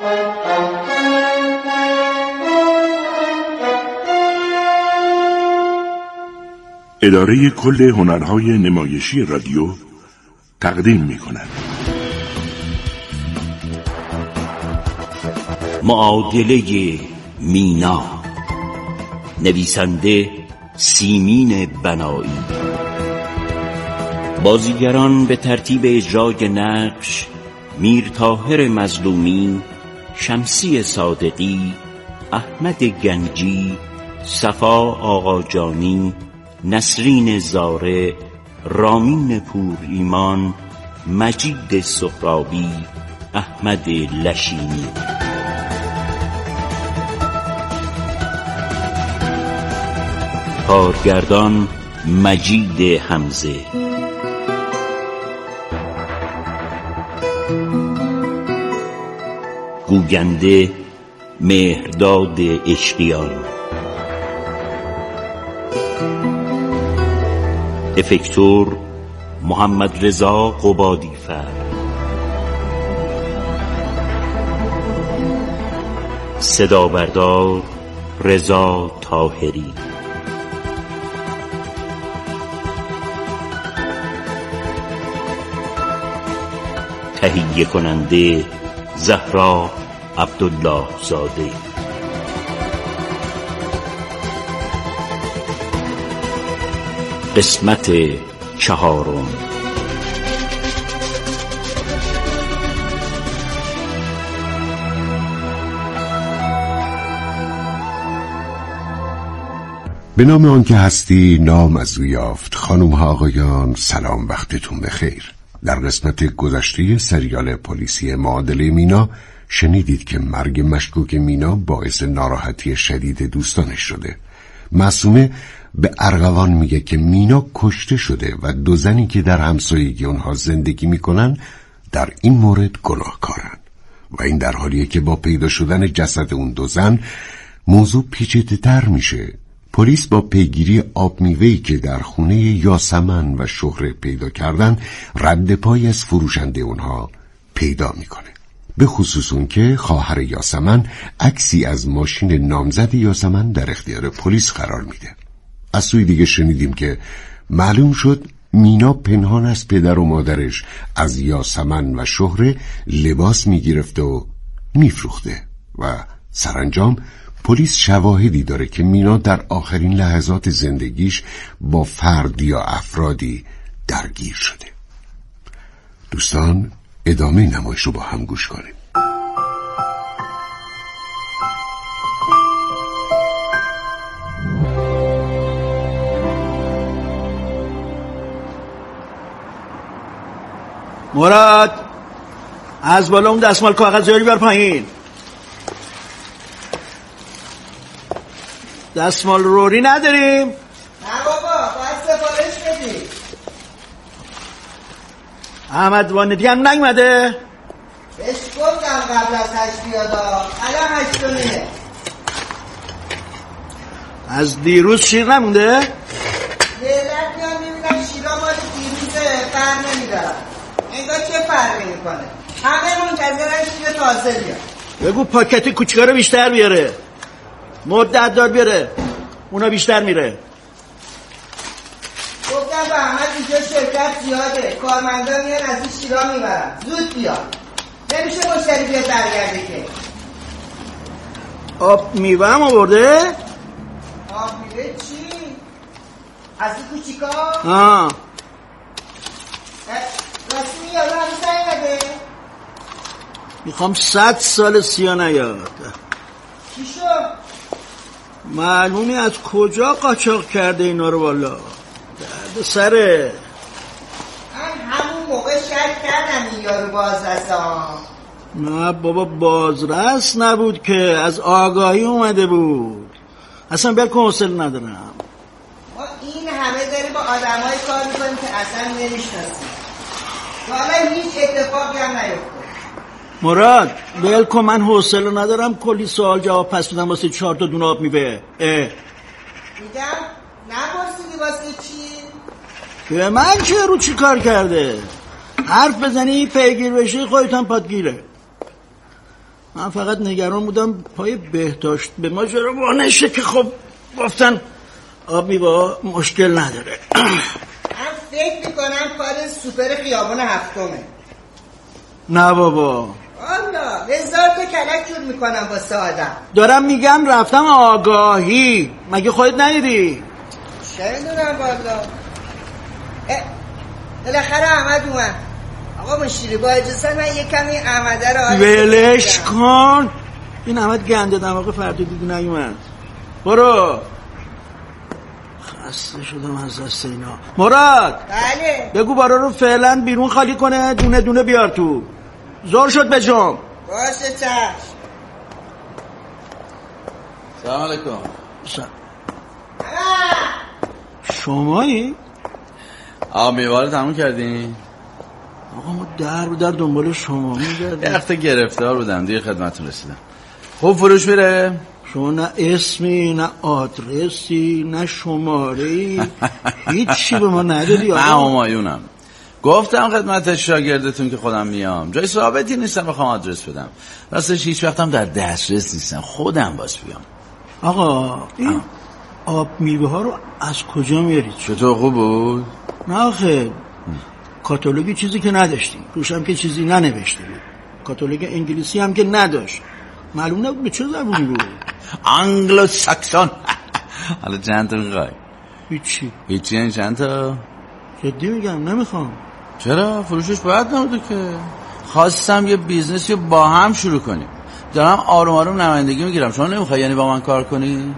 اداره کل هنرهای نمایشی رادیو تقدیم می‌کند. معادله مینا، نویسنده سیمین بنایی. بازیگران به ترتیب اجرای نقش: میر طاهر مظلومی، شمسی صادقی، احمد گنجی، صفا آقاجانی، نسرین زاره، رامین پور ایمان، مجید سهرابی، احمد لشینی. کارگردان مجید حمزه. گوینده مهرداد عشقیان. افکتور محمد رضا قبادیفر. صدا بردار رضا طاهری. تهیه کننده زهرا عبدالله زاده. قسمت 4. به نام آن که هستی نام از او یافت. خانم ها آقایان، سلام، وقتتون بخیر. در قسمت گذشته سریال پلیسی معادله مینا شنیدید که مرگ مشکوک مینا باعث ناراحتی شدید دوستانش شده. معصومه به ارغوان میگه که مینا کشته شده و دو زنی که در همسایگی اونها زندگی میکنن در این مورد گناهکارن و این در حالیه که با پیدا شدن جسد اون دو زن موضوع پیچیده‌تر میشه. پلیس با پیگیری آب میوه‌ای که در خونه یاسمن و شهره پیدا کردن رد پای از فروشنده اونها پیدا میکنه، به خصوص اون که خواهر یاسمن عکسی از ماشین نامزد یاسمن در اختیار پلیس قرار میده. از سوی دیگه شنیدیم که معلوم شد مینا پنهان از پدر و مادرش از یاسمن و شهره لباس میگرفته و میفروخته و سرانجام پلیس شواهدی داره که مینا در آخرین لحظات زندگیش با فردی یا افرادی درگیر شده. دوستان، ادامه نمایش رو با هم گوش کنیم. مراد، از بالا اون دستمال کاغذیاری بر پایین. دستمال روری نداریم؟ نه بابا، باید سفارش بدی. احمد واندی هم نگمده؟ بهش گفتم قبل از 8 بیادا، الان 8 میده. از دیروز شیر نمونده؟ لیلت میان میبینم شیرا مال دیروزه، فر نمیدارم. انگار چه فرقی میکنه؟ همه منتظرن شیر تازه بیاد. بگو پاکت کوچیکا رو بیشتر بیاره، مدت دار بیاره، اونا بیشتر میره. گفتم به احمد اینجا شرکت زیاده، کارمندان میان از این شیرا میبرن، زود بیاد. نمیشه مشتری بیاد برگرده که. آب میوه هم آورده؟ آب میوه چی؟ از این کوچیکا؟ آه راستی میاد هم سنگده؟ میخوام 100 سال سیا نیاد. چی شد؟ معلومی از کجا قاچاق کرده اینا رو والا. درد سره. من همون موقع شک کردم این یارو بازرسه ها. نه بابا، بازرس نبود که، از آگاهی اومده بود. اصلا بلکن حوصله ندارم. ما این همه داریم با آدمای کار میکنیم که اصلا نمیشناسیم. حالا هیچ اتفاقی هم نیفته. مراد، بلکن من حوصله ندارم کلی سوال جواب پس بدم واسه 4 تا دونه آب میوه. میگم نپرسیدی واسه چی؟ به من چه رو چی کار کرده؟ حرف بزنی پیگیر بشی خودت هم پات گیره. من فقط نگران بودم پای بهداشت به ما چرا وانشه که خب گفتن آب میوه مشکل نداره. من فکر میکنم کار سوپر خیابان هفتمه. نه بابا والا 1000 تا کلک جور میکنم واسه آدم. دارم میگم رفتم آگاهی، مگه خودت ندیدی؟ چه میدونم والا. بالاخره احمد اومد. آقا مشیری با اجازه من یک کمی احمده رو ولش کن. این احمد گنده دماغ فردا دیدی نیومد. برو. خسته شدم از دست اینا. مراد بله بگو بارا رو فعلا بیرون خالی کنه، دونه دونه بیار تو. زور شد بجام. باشه چشم. سلام علیکم. شمایی؟ آقا میوه رو تموم کردین؟ آقا ما در به در دنبال شما میگردیم. یه وقت گرفتار بودم دیگه خدمتتون رسیدم. خوب فروش میره؟ شما نه اسمی نه آدرسی نه شماره‌ای هیچی به ما ندادی. من همایونم. گفتم خدمت شاگردتون که خودم میام. جای ثابتی نیستم بخوام آدرس بدم. راستش هیچ وقتم در دسترس نیستم. خودم باز بیام. آقا این آب میوه ها رو از کجا میارید؟ چطور خوب بود؟ نه آخه کاتالوگی چیزی که نداشتیم، روش هم که چیزی ننوشته بود. کاتالوگ انگلیسی هم که نداشت. معلوم نبود به چه زبونی بود. انگلو ساکسون. حالا چند تا میخوای؟ هیچی یعنی چند تا؟ جدی میگم نمیخوام. چرا؟ فروشش باید نبوده که. خواستم یه بیزنسی با هم شروع کنیم. دارم آروم آروم نمایندگی میگیرم. شما نمیخوای یعنی با من کار کنی؟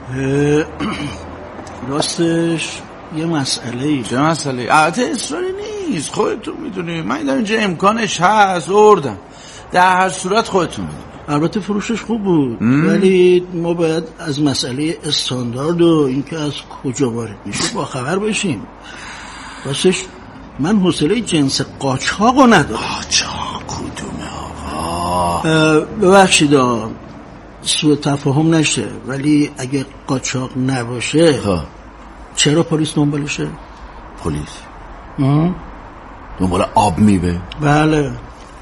راستش یه مسئله. چه مسئله؟ البته اصراری نیست، خودتون میدونی. من دیدم اینجا امکانش هست، اردم. در هر صورت خودتون میدونی. البته فروشش خوب بود ولی ما باید از مسئله استاندارد و اینکه از کجا وارد میشه با خبر بشیم. راستش من حوصله جنس قاچاقو ندارم. قاچاق کدومه آقا؟ ببخشید سوء تفاهم نشه، ولی اگه قاچاق نباشه چرا پلیس دنبالشه؟ پلیس دنبال آب میوه؟ بله.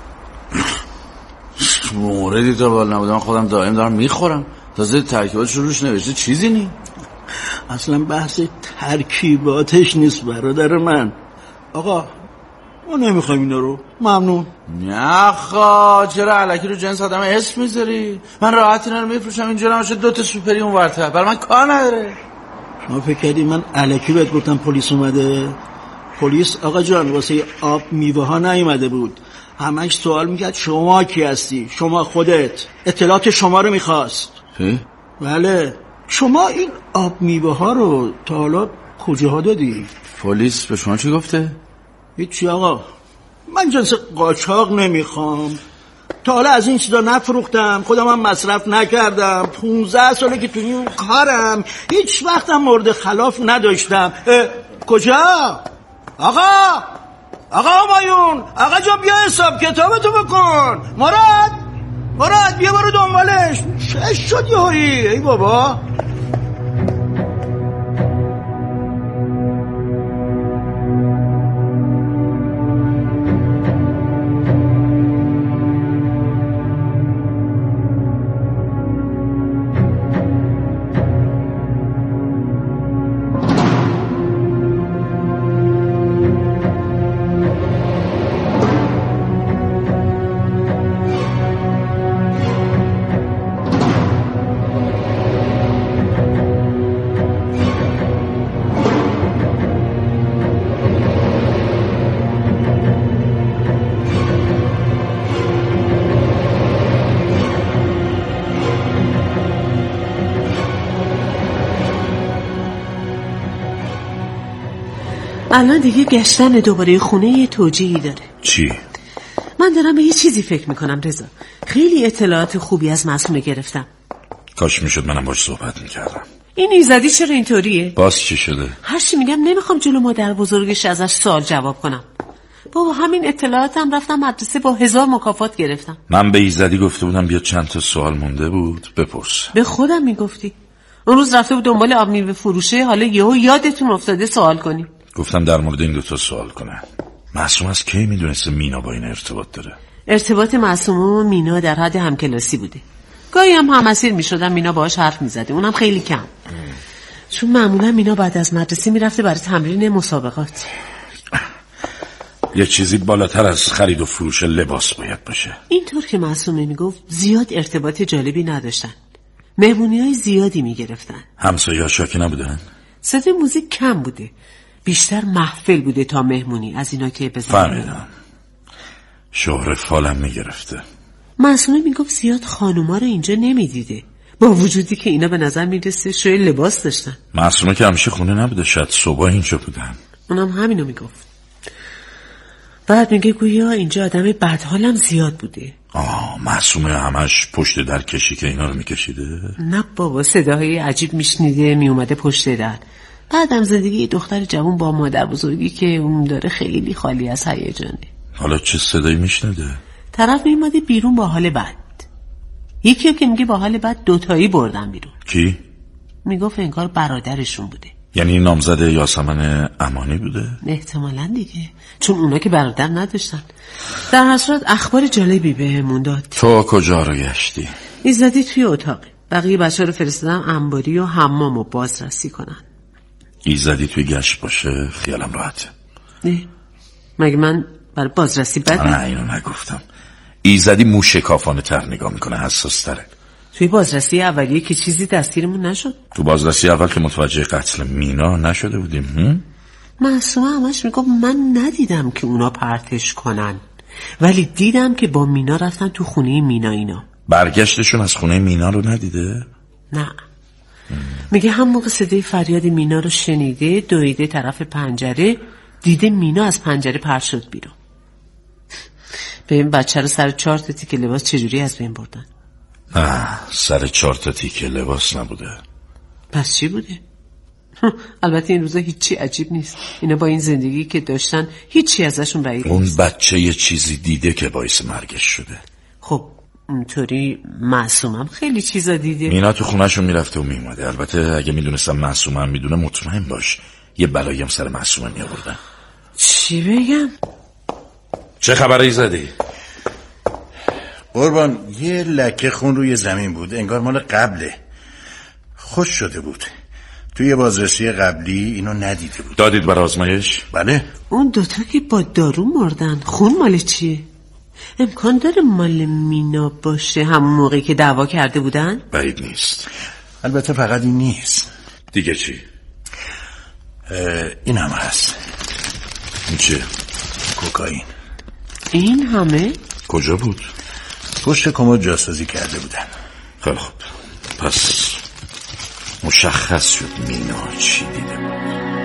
موردی تا بال نبودم خودم دائم دارم میخورم. تازه ترکیباتش روش نوشته چیزی نی. اصلا بحث ترکیباتش نیست برادر من. آقا ما نمیخوایم اینا رو. ممنون. نه خوا چرا الکی رو جنس آدم اسم میذاری؟ من راحت اینا رو میفروشم. اینجا نمیشه 2 تا سوپری اون ورتر. برای من کار نداره. شما فکر کردی من الکی بهت گفتم پلیس اومده؟ پلیس آقا جان واسه آب میوه ها نیومده بود. همش سوال میکرد شما کی هستی؟ شما خودت. اطلاعات شما رو میخواست. بله. شما این آب میوه ها رو تا حالا کجاها دادی؟ پلیس به شما چی گفته؟ هیچی آقا. من جنس قاچاق نمیخوام. تا حالا از این چیزا نفروختم، خودم هم مصرف نکردم. 15 ساله که تو این کارم، هیچ وقتم مورد خلاف نداشتم. کجا؟ آقا همایون، آقا جا بیا حساب کتابتو بکن. مراد بیا برو دنبالش. چه شد یهویی؟ ای بابا. الان دیگه گشتن دوباره خونه یه توجیهی داره. چی؟ من دارم به یه چیزی فکر میکنم رضا. خیلی اطلاعات خوبی از مسئول گرفتم. کاش میشد منم باش صحبت میکردم. این ایزدی چرا اینطوریه؟ باز چی شده؟ هرچی میگم نمیخوام جلو مادر بزرگش ازش سوال جواب کنم. بابا همین اطلاعاتم رفتم مدرسه با 1000 مکافات گرفتم. من به ایزدی گفته بودم بیا چند تا سوال مونده بود بپرس. به خودم میگفتی. اون روز رفته بود دنبال آب میوه فروشه، حالا یهو یادتون افتاده سوال کنی. گفتم در مورد این 2 تا سوال کنه. معصوم از کی میدونسته مینا با این ارتباط داره؟ ارتباط معصومه و مینا در حد همکلاسی بوده. گاهی هم همسیر میشدم مینا باهاش حرف میزده، اونم خیلی کم، چون معمولا مینا بعد از مدرسه میرفته برای تمرین مسابقات. یه چیزی بالاتر از خرید و فروش لباس باید باشه. اینطور که معصومه میگفت زیاد ارتباط جالبی نداشتن، مهمونی‌های زیادی میگرفتن. همسایه‌ها شاکی نبودن؟ صدای موزیک کم بوده، بیشتر محفل بوده تا مهمونی، از اینا که بزنن. فهمیدم. شهر فالم میگرفته. معصومه میگفت زیاد خانوما رو اینجا نمیدیده، با وجودی که اینا به نظر میرسه شوی لباس داشتن. معصومه که همیشه خونه نبوده، شاید صبح اینجا بودن. اونم همینو میگفت. بعد میگه گویا اینجا آدم بدحالم زیاد بوده. معصومه همش پشت در کشی که اینا رو میکشیده؟ نه بابا، صداهای عجیب میشنیده میومده پشت در. بعدم زندگی دختر جوان با مادر بزرگی که اون داره خیلی خالی از هیجانه. حالا چه صدایی میشنیده؟ طرف میومده بیرون با حال بد. یکی که میگه با حال بد دوتایی بردن بیرون. کی؟ میگفت انگار برادرشون بوده. یعنی نامزد یاسمن امانی بوده؟ احتمالاً دیگه، چون اونا که برادر نداشتن. در هر صورت اخبار جالبی بهمون داد. تو کجا رو گشتی؟ ایزدی توی اتاق. بقیه بچه رو فرستادم انباری و حمام رو بازرسی کنن. ایزدی توی گشت باشه خیالم راحته. نه مگه من برای بازرسی بدم؟ نه اینو نگفتم. ایزدی موشکافانه تر نگاه میکنه، حساس تره. توی بازرسی اولیه که چیزی دستگیرمون نشد. تو بازرسی اول که متوجه قتل مینا نشده بودیم. معصومه همش میگفت من ندیدم که اونا پرتش کنن، ولی دیدم که با مینا رفتن تو خونه مینا. اینا برگشتشون از خونه مینا رو ندیده؟ نه. میگه هم موقع صدای فریاد مینا رو شنیده، دویده طرف پنجره، دیده مینا از پنجره پرت شد بیرون. به این بچه رو سر 4 تا تیکه لباس چجوری از بین بردن؟ نه سر 4 تا تیکه لباس نبوده. پس چی بوده؟ البته این روزا هیچی عجیب نیست، اینا با این زندگی که داشتن هیچی ازشون بعید نیست. اون بچه یه چیزی دیده که باعث مرگش شده. خب اونطوری معصومم خیلی چیزا دیده. مینا تو خونهشون میرفته و میومده. البته اگه میدونستم معصومم میدونه مطمئن باش یه بلایی هم سر معصومم میآوردن. چی بگم؟ چه خبری زدی؟ قربان یه لکه خون روی زمین بود، انگار مال قبله، خوش شده بود. توی بازرسی قبلی اینو ندیده بود. دادید برای آزمایش؟ بله. اون دوتا که با دارو مردن، خون مال چیه؟ امکان داره مال مینا باشه، همون موقعی که دعوا کرده بودن؟ بعید نیست. البته فقط این نیست. دیگه چی؟ این هم هست. این چه؟ کوکائین. این همه؟ کجا بود؟ پشت کمد جاسازی کرده بودن. خیلی خوب، پس مشخص شد مینا چی دیده بود.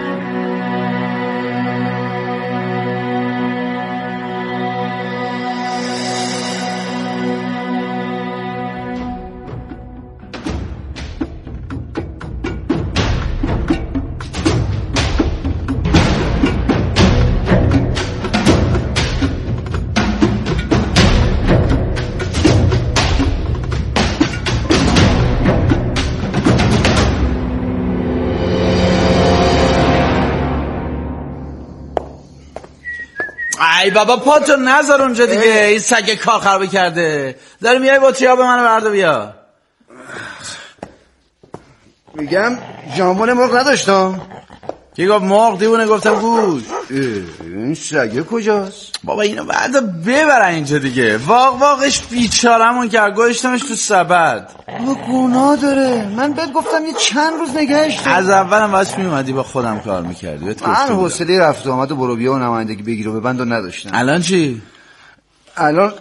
ای بابا پاتو نذار اونجا دیگه، این سگ کار خرابی کرده. داری میای بطری آب منو برده بیا. میگم ژامبون مرغ نداشتم. کی گفت مرغ؟ دیوونه گفتم گوش. این سگه کجاست؟ بابا اینو بعدا ببرن اینجا دیگه. واقش بیچارمون کرد، گوشتمش تو سبد. بابا گناه داره، من بهت گفتم یه چند روز نگهش دار. از اولم واسه میومدی با خودم کار میکردی. من حوصله رفت و آمد و برو بیا و نمایندگی بگیر و ببند و نداشتم. الان چی؟ الان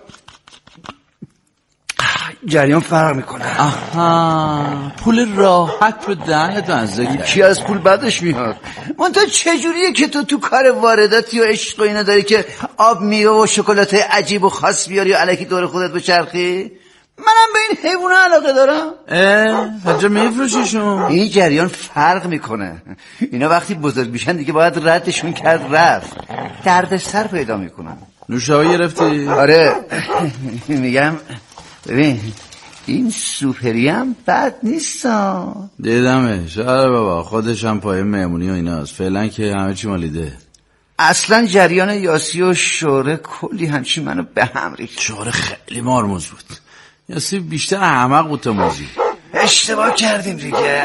جریان فرق میکنه. آها، پول راحت رو دهنت انزه. کی از پول بدش میاد؟ من تا چجوریه که تو کار وارداتی و عشق و اینا داری که آب میوه و شکلات عجیب و خاص بیاری و الکی دور خودت بچرخی؟ منم به این حیونا علاقه دارم. حجا میفروشیشون. این جریان فرق میکنه. اینا وقتی بزرگ میشن دیگه باید ردشون کرد، رفت درد سر پیدا میکنن. نوشابه گرفتی؟ آره. میگم ببین این سوپری هم بد نیست. دیدمش. آره بابا خودش هم پای مهمونی و ایناست. فعلا که همه چی مالیده. اصلا جریان یاسی و شوره کلی همچین منو به هم ریخت. شوره خیلی مارموز بود، یاسی بیشتر احمق بود تا موزی. اشتباه کردیم دیگه.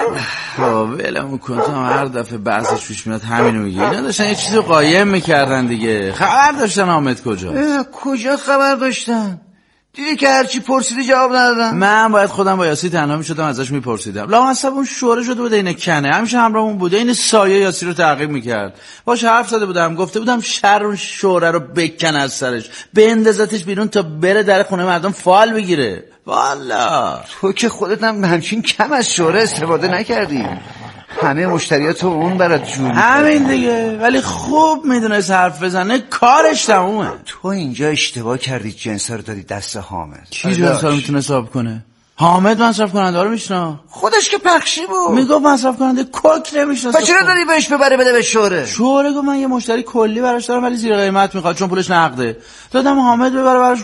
ولمون کن، تو هر دفعه بحثش پیش میاد همینو میگی. اینا داشتن یه چیزو قایم میکردن دیگه. خبر داشتن حامد کجاست؟ کجا خبر داشتن؟ دیدی که هرچی پرسیدی جواب ندادم. من باید خودم با یاسی تنها میشدم ازش میپرسیدم. لامصب اون شوره شده بود این کنه، همیشه همراهمون بوده، این سایه یاسی رو تعقیب میکرد. باش حرف زده بودم، گفته بودم شر اون شوره رو بکن از سرش، بندازتش بیرون تا بره در خونه مردم فال بگیره. والا تو که خودت هم همچین کم از شوره استفاده نکردی، همه مشتریاتو اون برات جور همین دیگه. ولی خوب میدونست حرف بزنه، کارش تمومه. تو اینجا اشتباه کردی، جنسا رو دادی دست حامد. کی جنسا رو میتونه حساب کنه؟ حامد مصرف کننده رو میشنا، خودش که پخشی بود. میگفت مصرف کننده کوک نمیشناسه. پس چرا داری بهش ببره بده به شوره؟ شوره گفت من یه مشتری کلی براش دارم ولی زیر قیمت میخواد چون پولش نقده. دادم حامد ببره براش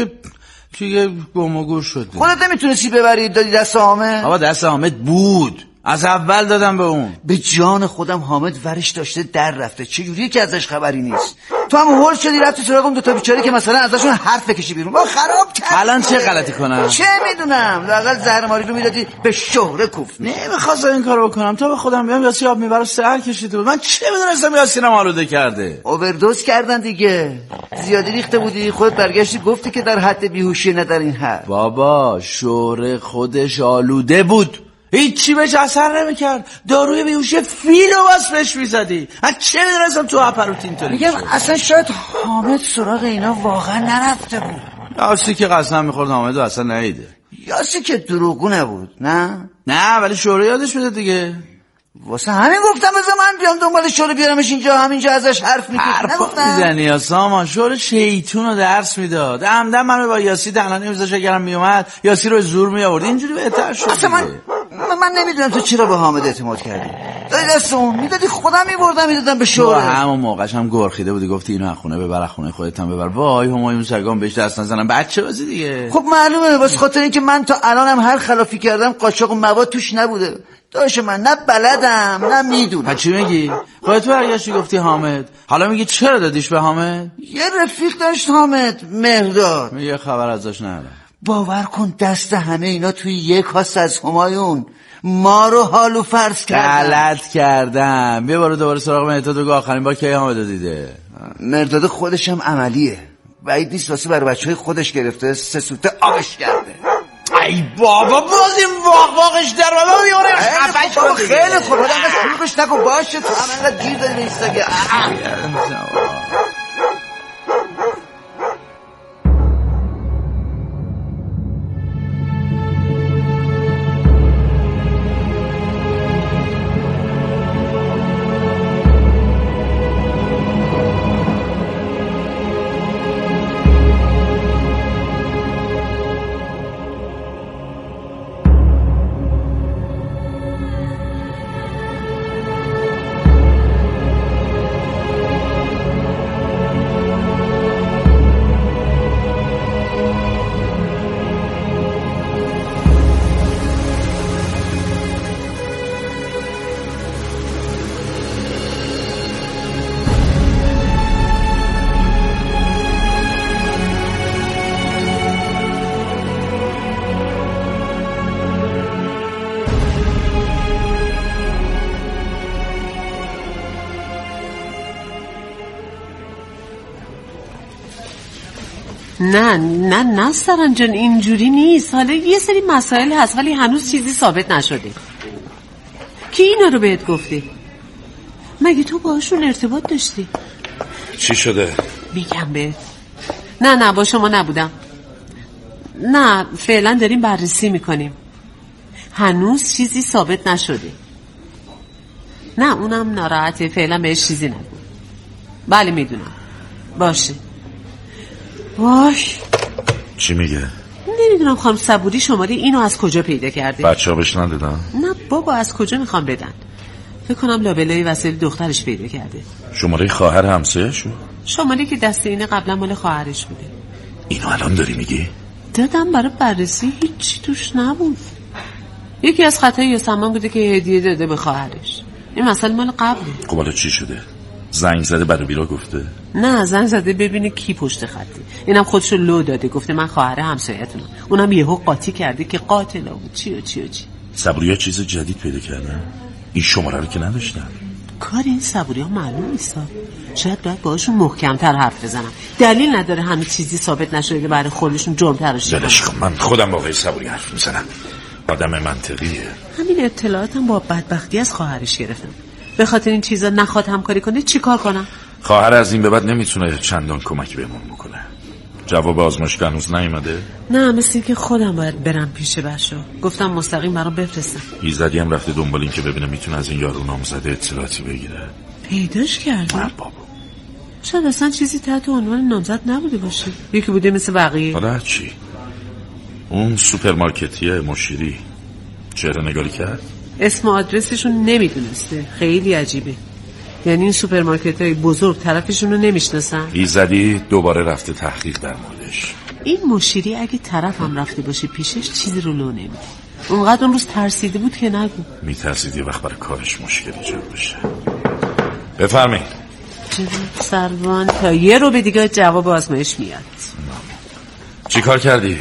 که یه گم و گور شد. خودت نمیتونستی ببری دادی دست حامد؟ بابا دست حامد بود، از اول دادم به اون. به جان خودم حامد ورش داشته در رفته، چجوریه که ازش خبری نیست؟ تو هم هول شدی رفتی سراغ اون دوتا بیچاره که مثلا ازشون حرف بکشی بیرون. با خراب کردی. الان چه غلطی کنم؟ چه میدونم، لااقل زهرماری رو میدادی به شهره کوف. نمیخواستم این کارو بکنم، تا به خودم بیام یاسی آب میبره سر کشیده بود. من چه میدونستم یاسی رو آلوده کرده. اووردوز کردن دیگه، زیادی ریخته بودی، خودت برگشتی گفتی که در حد بیهوشی نه در این حد. بابا شوره خودش آلوده بود، هیچی بهش اثر نمیکرد، داروی بیهوشی فیلو باز بهش میزدی. من چه میدونستم تو اپروت اینطوری میگم اصلا شاید حامد سراغ اینا واقعا نرفته بود. یاسی که قسم میخورد حامدو اصلا نیده. یاسی که دروغگو نبود. نه ولی شوره یادش بده دیگه. واسه همین گفتم بذار من بیام دنبال شوره بیارمش اینجا، همینجا ازش حرف نگفتم. میزنی یا سامان؟ شوره شیطون رو درس میداد، عمدن من با یاسی تنها نمیذاش، اگرم میومد یاسی رو زور میآورد، اینجوری بهتر شد. اصلا من نمیدونم تو چرا به حامد اعتماد کردی. دایی دست اون میدادی خودم میبردم میدادم به شوره. همون موقعش هم گرخیده بودی، گفتی اینو از خونه ببر، خونه خودت هم ببر. وای همایون سرگام بهش دست نزنم، بچه بازی دیگه. خب معلومه، واسه خاطر اینکه من تا الانم هر خلافی کردم قاچاق و مواد توش نبوده. داش من نه بلدم نه میدونم. چی میگی؟ خودت برگشتی گفتی حامد، حالا میگی چرا دادیش به حامد؟ یه رفیق داشت حامد، مهرداد. یه خبر ازش ندارم. باور کن دست همه اینا توی یک کاست از همایون ما رو حالو فرض کردن. غلط کردم. بیا برو دوباره سراغ مهرداد بگو آخرین بار کی حامد دیده. مهرداد خودش هم عملیه، بعید نیست واسه برای بچهای خودش گرفته 3 سوته آبش کرده. ای بابا باز این واقعش در بابا میاره خفش بابا. خیلی خوب آدم شروعش نکن باشه، تو هم انقدر گیر داری به اینستاگرام. نه سران جان اینجوری نیست. حالا یه سری مسائل هست ولی هنوز چیزی ثابت نشده. کی اینا رو بهت گفته؟ مگه تو باهاشون ارتباط داشتی؟ چی شده؟ میگم بهت. نه با شما نبودم. نه فعلا داریم بررسی میکنیم، هنوز چیزی ثابت نشده. نه اونم ناراحته، فعلا بهش چیزی نگو. بله میدونم. باشه. چی میگه؟ نمیدونم خانم صبوری شماره اینو از کجا پیدا کرده. بچه ها بهش ندادن؟ نه بابا از کجا میخوام بدن. فکر کنم لابلای وسایل دخترش پیدا کرده. شماره خواهر همسایه‌شو؟ شماره که دست اینه قبلا مال خواهرش بوده. اینو الان داری میگی؟ دادم برای بررسی، هیچی توش نبود. یکی از خطای یاسمن بوده که هدیه داده به خواهرش. این مسئله مال قبله. خب حالا چی شده؟ زنگ زده برای بیرا گفته؟ نه، زنگ زده ببینه کی پشت خطه. اینم خودشو لو داده، گفته من خواهر همسایه‌تونم. اونم یهو قاطی کرده که قاتلا بود. چی. صبوریا چیز جدید پیدا کردن؟ این شماره رو که نداشتن. کار این صبوریا معلوم نیست. شاید باید باهاشون محکم‌تر حرف بزنم. دلیل نداره همه چیزی ثابت نشده که برای خودشون جرم تراشی کنن. من خودم با آقای صبوری حرف میزنم. آدم منطقیه. همین اطلاعاتم با بدبختی از خواهرش گرفتم. به خاطر این چیزا نخواد همکاری کنه چیکار کنم؟ خواهر از این به بعد نمیتونه چندان کمکی بهمون بکنه. جواب آزمایشگاه هنوز نیومده؟ نه، مثل این که خودم باید برم پیش بچه‌ها. گفتم مستقیم برام بفرستن. ایزدی هم رفته دنبال این که ببینه میتونه از این یارو نامزده اطلاعاتی بگیره. پیداش کرده؟ نه بابا. شاید اصلا چیزی تحت عنوان نامزد نبوده باشه. یکی بوده مثل بقیه. حالا چی؟ اون سوپرمارکتیه مشیری چهره نگاری کرد؟ اسم و آدرسشون نمیدونسته. خیلی عجیبه. یعنی این سوپرمارکت‌های بزرگ طرفشون رو نمیشناسن. ایزدی دوباره رفته تحقیق در موردش. این مشیری اگه طرف هم رفته باشه پیشش چیزی رو لو نمیده. اونقدر اون روز ترسیده بود که نگو. میترسید یه وقت برای کارش مشکل ایجاد بشه. بفرمایید. جناب سروان تا یه رو به دیگه جواب آزمایش میاد. چی کار کردی؟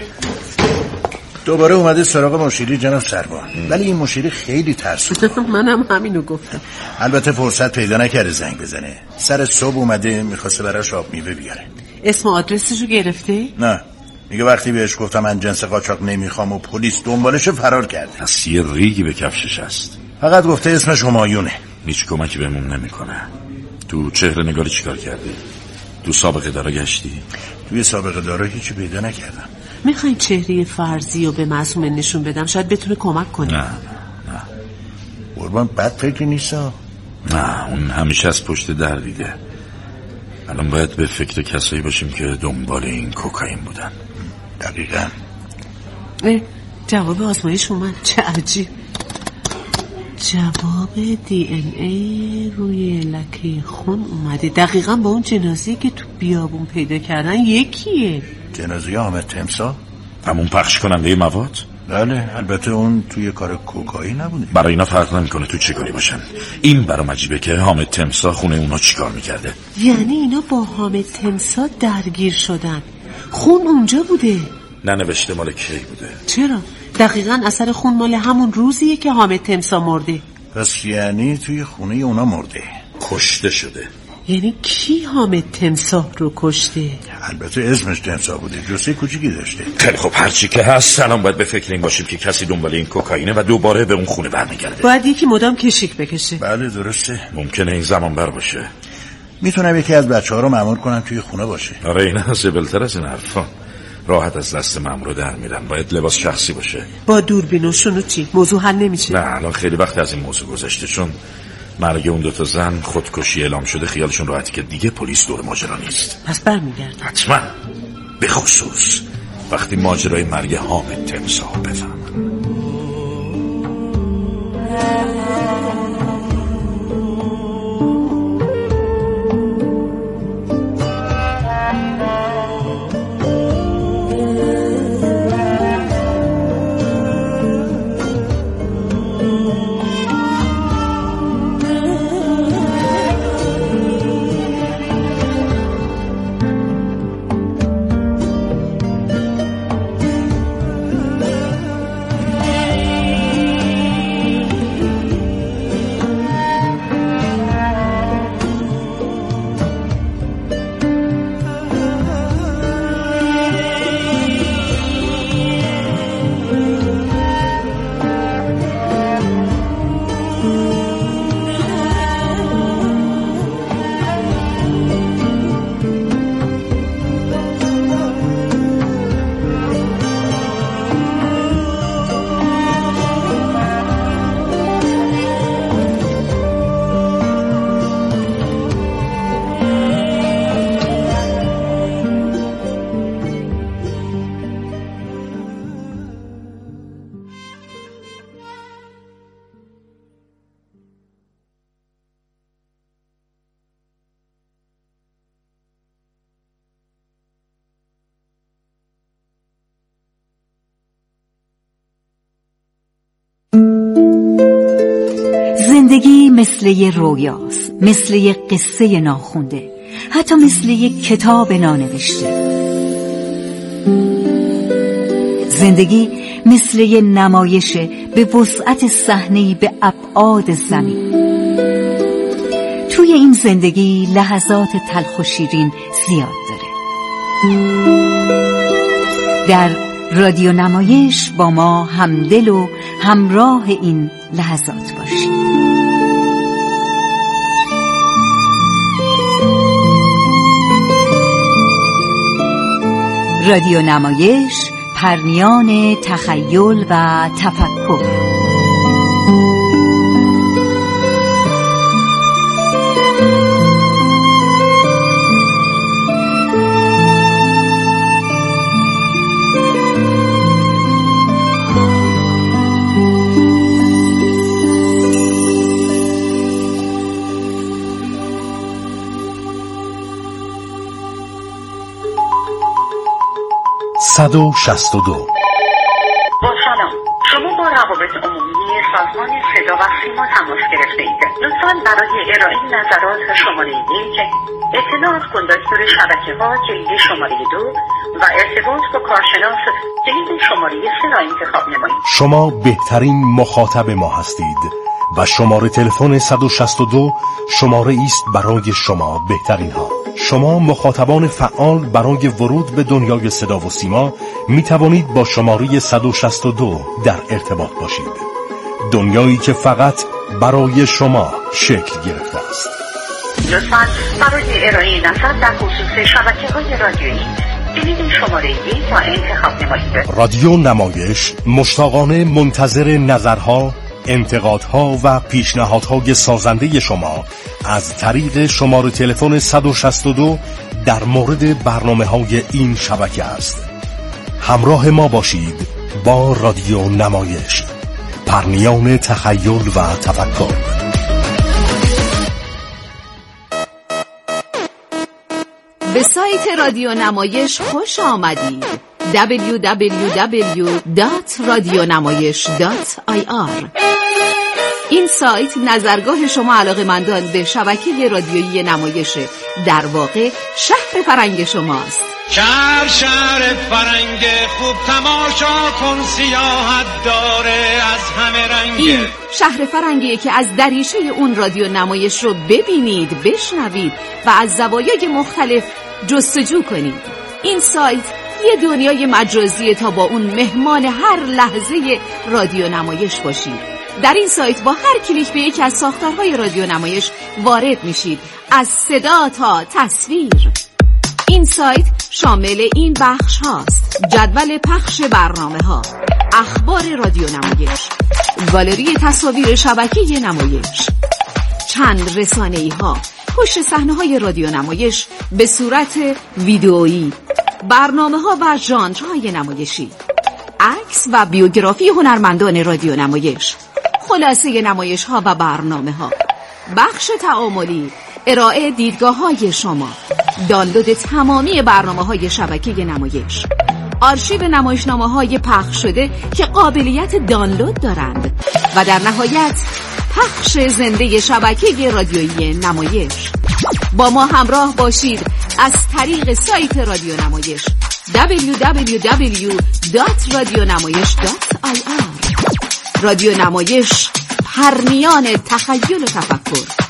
دوباره اومده سراغ مشیری جناب سروان، ولی این مشیری خیلی ترسوده. منم همینو گفتم. البته فرصت پیدا نکرده زنگ بزنه. سر صبح اومده میخواسته براش آب میوه بیاره. اسم و آدرسشو گرفته؟ نه، میگه وقتی بهش گفتم من جنس قاچاق نمیخوام و پلیس دنبالش فرار کرده. پس یه ریگی به کفشش هست. فقط گفته اسمش همایونه. هیچ کمکی بهمون نمیکنه. تو چهره نگاری چیکار کردی؟ تو سابقه دارا گشتی؟ توی سابقه دارا هیچی پیدا نکردم. میخواین چهره فرضی رو به معصومه نشون بدم؟ شاید بتونه کمک کنه. نه قربان بد فکری نیستا. نه، اون همیشه از پشت در دیده. الان باید به فکر کسایی باشیم که دنبال این کوکائین بودن. دقیقاً. جواب آزمایش اومد. چه عجیب. جواب DNA روی لکه خون اومده. دقیقاً با اون جنازه‌ای که تو بیابون پیدا کردن یکیه. جنازه حامد تمساح؟ همون پخش کننده مواد؟ بله، البته اون توی کار کوکائین نبوده. برای اینا فرق نمیکنه تو چه کاری باشن. این برام عجیبه که حامد تمساح خونه اونا چیکار میکرده. یعنی اینا با حامد تمساح درگیر شدن. خون اونجا بوده. ننوشته مال کی بوده. چرا؟ دقیقاً اثر خون مال همون روزیه که حامد تمساح مرده. پس یعنی توی خونه اونا مرده. کشته شده. یعنی کی حامد تمساح رو کشته؟ البته اسمش تمساح بوده، جسه کوچیکی داشته. خیلی خب، هرچی که هست الان باید به فکر این باشیم که کسی دنبال این کوکائینه و دوباره به اون خونه برمیگرده. باید یکی مدام کشیک بکشه. بله درسته. ممکنه این زمان بر باشه. میتونم یکی از بچه‌ها رو مأمور کنم توی خونه باشه. آره، اینا زبلتر از این حرفا. راحت از دست مأمور در میرن. باید لباس شخصی باشه. با دوربینوشون و چی؟ موضوع حل نمیشه؟ نه، الان خیلی وقت از این موضوع گذشته، چون مرگ اون دوتا زن خودکشی اعلام شده. خیالشون راحتی که دیگه پلیس دور ماجرا نیست. پس برمیگردن حتما، به خصوص وقتی ماجرای مرگ حامد تمساح بفهمن. زندگی مثل یه رویاست، مثل یه قصه ناخونده، حتی مثل یه کتاب نانوشته. زندگی مثل یه نمایشه به وسعت صحنه‌ای به ابعاد زمین. توی این زندگی لحظات تلخ و شیرین زیاد داره. در رادیو نمایش با ما همدل و همراه این لحظات باشید. رادیو نمایش، پرنیان تخیل و تفکر. با سلام، شما با روابط عمومی سازمان صدا و سیما تماس گرفته اید. لطفاً برای ارائه نظرات شماره 1، اطلاعات کندکتور شبکه‌ها جلد شماره 2 و ارتباط با کارشناس جلد شماره 3 را انتخاب نمایید. شما بهترین مخاطب ما هستید و شماره تلفن 162 شماره است برای شما بهترین ها. شما مخاطبان فعال برای ورود به دنیای صدا و سیما می توانید با شماره 162 در ارتباط باشید. دنیایی که فقط برای شما شکل گرفته است. لطفاً برای ارائه نظر در خصوص شبکه‌های رادیویی جلد شماره 1 را انتخاب نمایید. رادیو نمایش مشتاقانه منتظر نظرها، انتقادها و پیشنهادهای سازنده شما از طریق شماره تلفن 162 در مورد برنامه‌های این شبکه است. همراه ما باشید با رادیو نمایش، پرنیان تخیل و تفکر. به سایت رادیو نمایش خوش آمدید. www.radionamayish.ir. این سایت نظرگاه شما علاقه‌مندان به شبکه رادیویی نمایشه. در واقع شهر فرنگ شماست. شهر فرنگ خوب تماشا کن، سیاحت داره از همه رنگ. این شهر فرنگیه که از دریچه اون رادیو نمایش رو ببینید، بشنوید و از زوایای مختلف جستجو کنید. این سایت یه دنیای مجازیه تا با اون مهمان هر لحظه رادیو نمایش باشید. در این سایت با هر کلیک به یکی از ساختارهای رادیو نمایش وارد میشید، از صدا تا تصویر. این سایت شامل این بخش هاست: جدول پخش برنامه ها، اخبار رادیو نمایش، گالری تصاویر شبکه نمایش، چند رسانه‌ای ها، پشت صحنه های رادیو نمایش به صورت ویدئویی، برنامه ها و ژانرهای نمایشی، عکس و بیوگرافی هنرمندان رادیو نمایش، خلاصه نمایش ها و برنامه ها، بخش تعاملی، ارائه دیدگاه های شما، دانلود تمامی برنامه های شبکه نمایش، آرشیو نمایشنامه های پخش شده که قابلیت دانلود دارند و در نهایت پخش زنده شبکه رادیویی نمایش. با ما همراه باشید از طریق سایت رادیو نمایش www.radionamayish.ir. رادیو نمایش، پرنیان تخیل و تفکر.